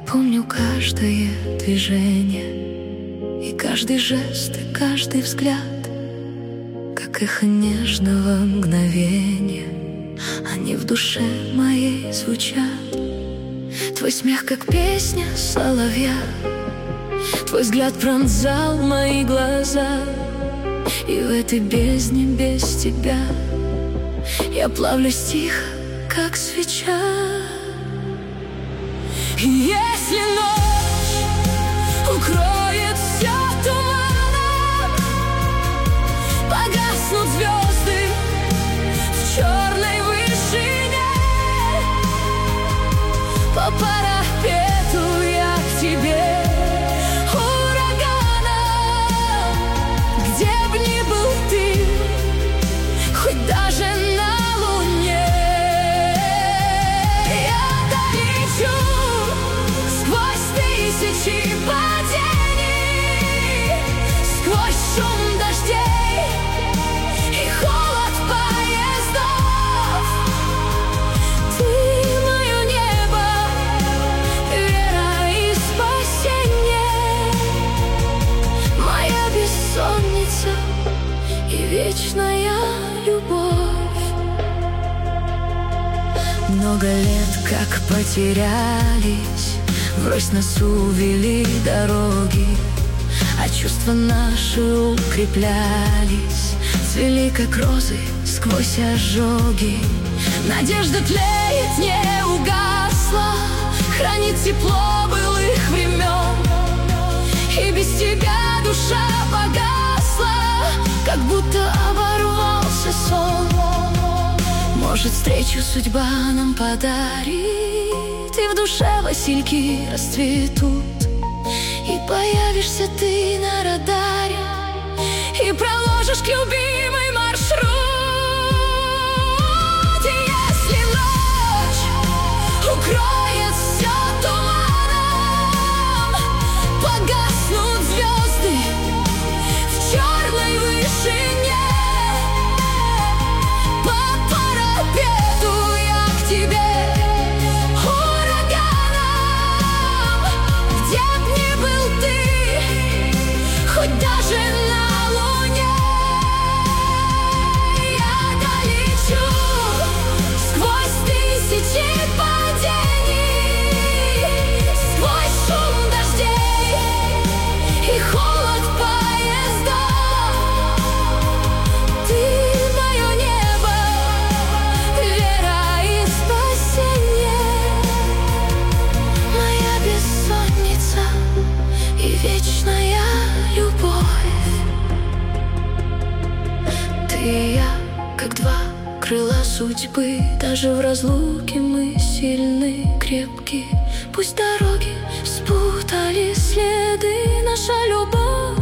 Помню каждое движение, и каждый жест, и каждый взгляд, как эхо нежного мгновения. Они в душе моей звучат. Твой смех, как песня соловья, твой взгляд пронзал мои глаза. И в этой бездне без тебя я плавлюсь тихо, как свеча. И если ночь укроет все туманом, погаснут звезды в черной вышине, по парапету я к тебе ураганом. Где б ни был ты, хоть даже на луне, я долечу сквозь тысячи падений, сквозь шум дождей и холод поездов. Ты мое небо, вера и спасение, моя бессонница и вечная любовь. Много лет как потерялись, врозь нас увели дороги, а чувства наши укреплялись, цвели как розы сквозь ожоги. Надежда тлеет, не угасла, хранит тепло былых времен. И без тебя душа погасла, как будто оборвался сон. Может, встречу судьба нам подарит, и в душе васильки расцветут, и появишься ты на радаре, и проложишь к любимой маршрут. И если ночь укроет все туманом, погаснут звезды в черной вышине, по парапету я к тебе ураганом. Где б ни был ты, хоть даже на луне, я долечу сквозь тысячи падений, сквозь шум дождей и холод поездов. Ты мое небо, вера и спасение, моя бессонница и вечная любовь. Ты и я, как два крыла судьбы, даже в разлуке мы сильны, крепки. Пусть дороги спутали следы, наша любовь